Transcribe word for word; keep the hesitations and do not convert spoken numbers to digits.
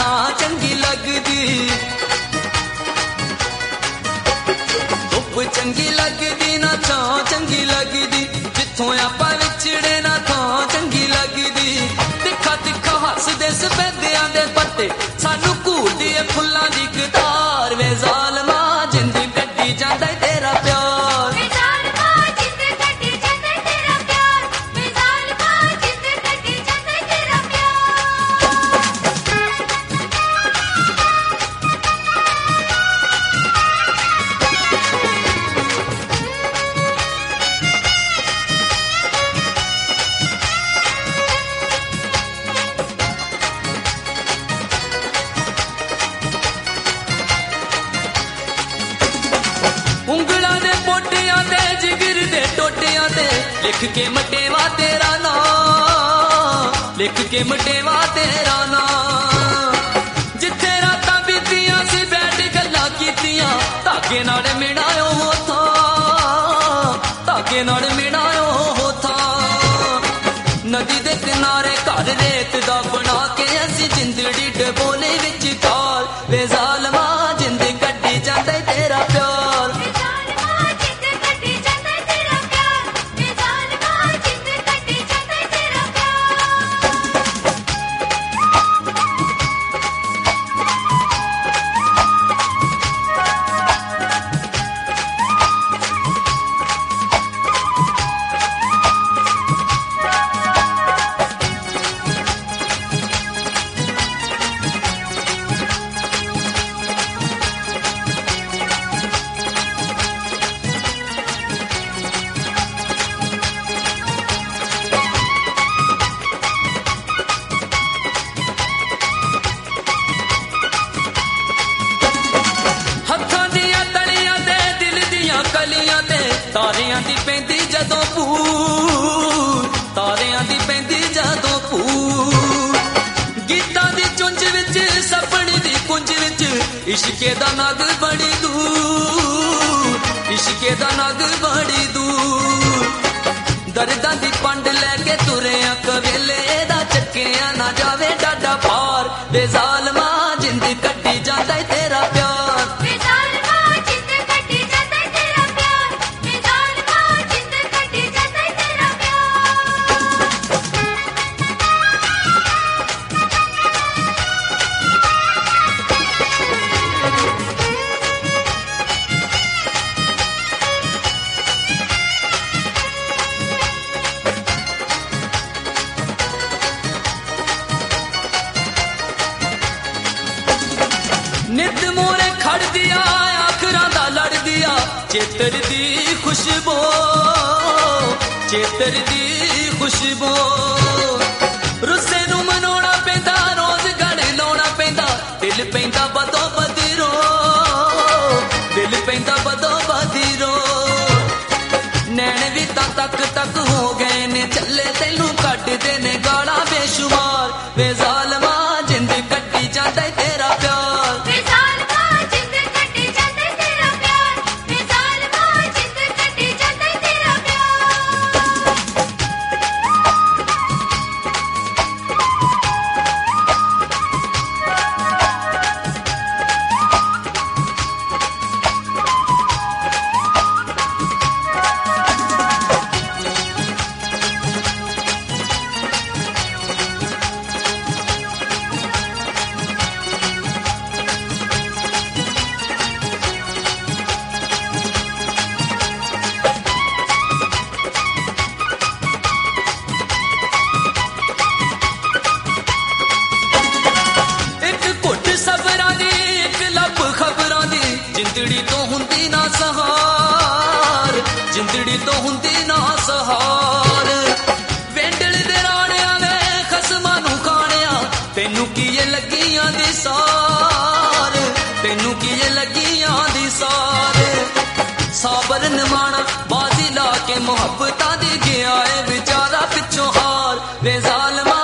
चंगी लगदी, धुप चंगी लगदी ना छां चंगी लगदी, जिथों आपां विछड़े ना थां चंगी लगदी। तिखा तिखा हसदे सफेदियां दे पत्ते सानू घूरदी ए फुल्लां दी कतार। वे ज़ालमा जिंद कट्टी जांदा ए तेरा प्यार, वे ज़ालमा जिंद कट्टी जांदा ए तेरा प्यार, वे ज़ालमा जिंद कट्टी जांदा ए तेरा ਉਂਗਲਾਂ ਦੇ ਪੋਟਿਆਂ ਤੇ ਜਿਗਰ ਦੇ ਟੋਟਿਆਂ ਤੇ ਲਿਖ ਕੇ ਮਟੇਵਾ ਤੇਰਾ ਨਾਂ, ਲਿਖ ਕੇ ਮਟੇਵਾ ਤੇਰਾ ਨਾਂ। ਜਿੱਥੇ ਰਾਤਾਂ ਬੀਤੀਆਂ ਸੀ ਬੈਠ ਗੱਲਾਂ ਕੀਤੀਆਂ, ਧਾਗੇ ਨਾਲ ਮਿਣਾਇਓ ਹੋ ਥਾਂ, ਧਾਗੇ ਨਾਲ ਮਿਣਾਇਓ ਹੋ ਥਾਂ। ਨਦੀ ਦੇ ਕਿਨਾਰੇ ਘਰ ਰੇਤ ਦਾ ਬਣਾ ਕੇ ਅਸੀਂ ਜਿੰਦੜੀ ਡਬੋਲੇ ਵਿੱਚ ਕਾਲ। ਵੇ ਜ਼ਾਲਮਾ ਜਿੰਦ ਕੱਢੀ ਜਾਂਦਾ ਏ ਤੇਰਾ ਪਿਆਰ, ਵੇ ਜ਼ਾਲਮਾ ਜਿੰਦ ਕੱਢੀ ਜਾਂਦਾ ਏ ਤੇਰਾ ਪਿਆਰ, ਵੇ ਜ਼ਾਲਮਾ ਜਿੰਦ ਕੱਢੀ ਜਾਂਦਾ ਏ ਤੇਰਾ ਤਾਰਿਆਂ ਦੀ ਪੈਂਦੀ ਜਦੋਂ ਭੂਰ, ਤਾਰਿਆਂ ਦੀ ਪੈਂਦੀ ਜਦੋਂ ਭੂਰ। ਗੀਤਾਂ ਦੀ ਚੁੰਝ ਵਿੱਚ ਸਪਣੀ ਦੀ ਕੁੰਜ ਵਿੱਚ ਇਸ਼ਕੇ ਦਾ ਨਗ ਬੜੀ ਦੂਰ, ਇਸ਼ਕੇ ਦਾ ਨਗ ਬੜੀ ਦੂਰ। ਦਰਦਾਂ ਦੀ ਪੰਡ ਲੈ ਕੇ ਤੁਰਿਆ ਕਵੇਲੇ ਦਾ ਚੱਕਿਆ ਨਾ ਜਾਵੇ ਡਾਡਾ ਪਾਰ। ਵੇ ਜ਼ਾਲਮਾ ਜਿੰਦ ਕੱਢੀ ਜਾਂਦਾ ਏ ਤੇਰਾ ਪਿਆਰ, ਵੇ ਜ਼ਾਲਮਾ ਜਿੰਦ ਕੱਢੀ ਜਾਂਦਾ ਏ ਤੇਰਾ ਪਿਆਰ, ਵੇ ਜ਼ਾਲਮਾ ਜਿੰਦ ਕੱਢੀ ਜਾਂਦਾ ਏ ਤੇਰਾ ਨਿੱਤ ਮੋਰੇ ਖੜਦੀ ਆ ਆਖਰਾਂ ਦਾ ਲੜਦੀ ਆ, ਚੇਤਰ ਦੀ ਖੁਸ਼ਬੂ, ਚੇਤਰ ਦੀ ਖੁਸ਼ਬੂ। ਰੁੱਸੇ ਨੂੰ ਮਨਾਉਣਾ ਪੈਂਦਾ ਰੋਜ਼ ਗਾਣੇ ਲਾਉਣਾ ਪੈਂਦਾ, ਦਿਲ ਪੈਂਦਾ ਬਦੋ ਬਦਰੋ, ਦਿਲ ਪੈਂਦਾ ਬਦੋ ਬਦਰੋ। ਨੈਣ ਵੀ ਤਾਂ ਤੱਕ ਤੱਕ ਹੋ ਗਏ ਨੇ ਚੱਲੇ ਤੈਨੂੰ ਕੱਢਦੇ ਨੇ ਗਾਲਾਂ ਬੇਸ਼ੁਮਾਰ। ਵੇ ਜ਼ਾਲਮਾ ਜਿੰਦ ਕੱਢੀ ਜਾਂਦਾ ਏ ਤੇਰਾ ਪਿਆਰ, ਵੇ ਜ਼ਾਲਮਾ ਜਿੰਦ ਕੱਢੀ ਜਾਂਦਾ ਏ ਤੇਰਾ ਪਿਆਰ, ਵੇ ਜ਼ਾਲਮਾ ਜਿੰਦ ਕੱਢੀ ਜਾਂਦਾ ਏ ਤੇਰਾ ਜਿੰਦੜੀ ਤੋਂ ਹੁੰਦੀ ਨਾ ਸਹਾਰ, ਜਿੰਦੜੀ ਤੋਂ ਹੁੰਦੀ ਨਾ ਸਹਾਰ। ਵੇਂਡਲ ਦੇ ਰਾਣਿਆਂ ਵੇ ਖਸਮਾਂ ਨੂੰ ਖਾਣਿਆ, ਤੈਨੂੰ ਕੀ ਇਹ ਲੱਗੀਆਂ ਦੀ ਸਾਰ, ਤੈਨੂੰ ਕੀ ਇਹ ਲੱਗੀਆਂ ਦੀ ਸਾਰ। ਸਾਬਰ ਨਿਮਾਣਾ ਬਾਜ਼ੀ ਲਾ ਕੇ ਮੁਹੱਬਤਾਂ ਦੀ ਗਿਆ ਏ ਵਿਚਾਰਾ ਪਿੱਛੋਂ ਹਾਰ। ਵੇ ਜ਼ਾਲਮਾ